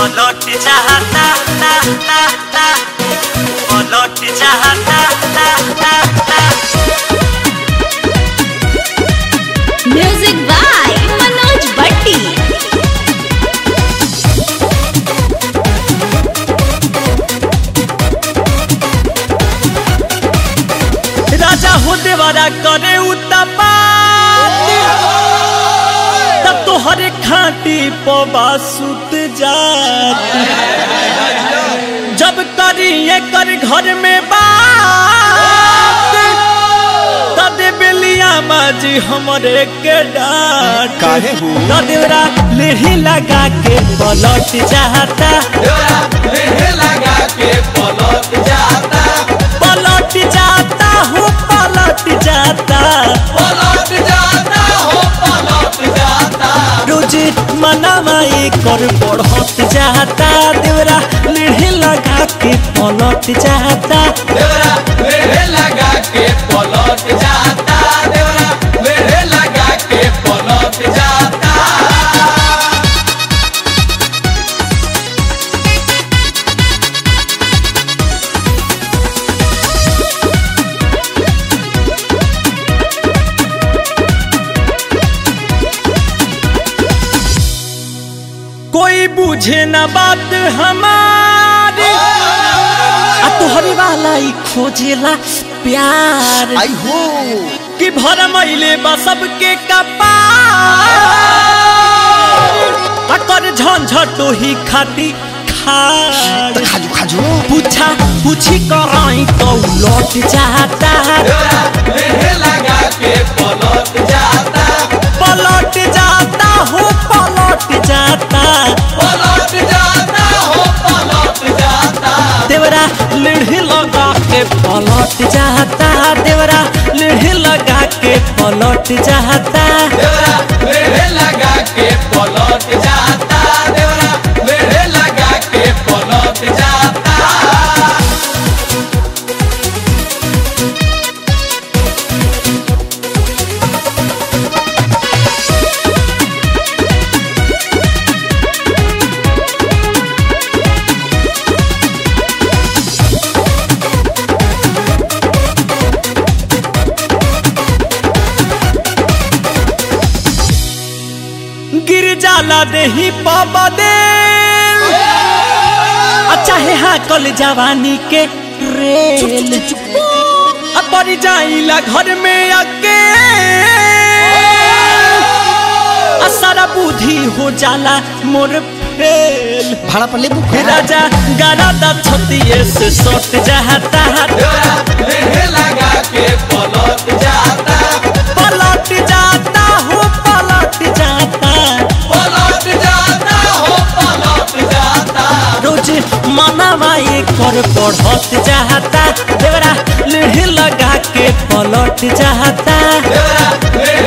पलट चाहता ता ता ता पलट चाहता ता ता ता। Music by Manoj Bhatti. राजा हो देवारा करे उत्तपाती तब तो हरे खाटी पवा सुत जाती। जब करी ये कर घर में बात तदे बेलिया बाजी हमरे के डांट। काहे हो? देवरा लेही लगा के पलट जाता। लेहे लगा के पलट जाता। पलट जाता हूँ पलट जाता। पलट जाता हो पलट जाता। रोज मनामाई कर बढ़त जाता। देवरा लेढ़े लगा के पलट जाता। देवरा लेहे लगा के पलट जाता। देवरा लेहे लगा के पलट जाता। कोई बुझे न बात हमारी तोहरी वाला ही खोजेला प्यार। आई हो कि भर मैले बा सबके कपार कर झंझटो ही खाती खार। खाजू खाजू पूछा पूछी कराई तो लौट जाता। देवरा लेहे लगा के पलट जाता। पलट जाता हूँ पलट जाता। पलट जाता हो पलट जाता। देवरा लेढ़ी लगा के पलट जाता। देवरा लेढ़ी लगा के पलट जाता। देवरा लेहे लगा के पलट जाता। देवरा लेहे लगा के पलट जाता। गिर जाला देही पापा दे अच्छा है हाँ कल जवानी के रेल। अब बड़ी जाइला घर में आके सारा बुद्धि हो जाला मोर फेल। भाड़ा पर ले बुक राजा गाना दा छतिए से सट जाता। देवरा लेहे लगा के पलट जाता। पलट जाता हूँ पलट जाता। पलट जाता हो पलट जाता। रोज मनावाई कर बढ़त जाता। देवरा लेढ़ी लगा के पलट जाता। देवरा लेहे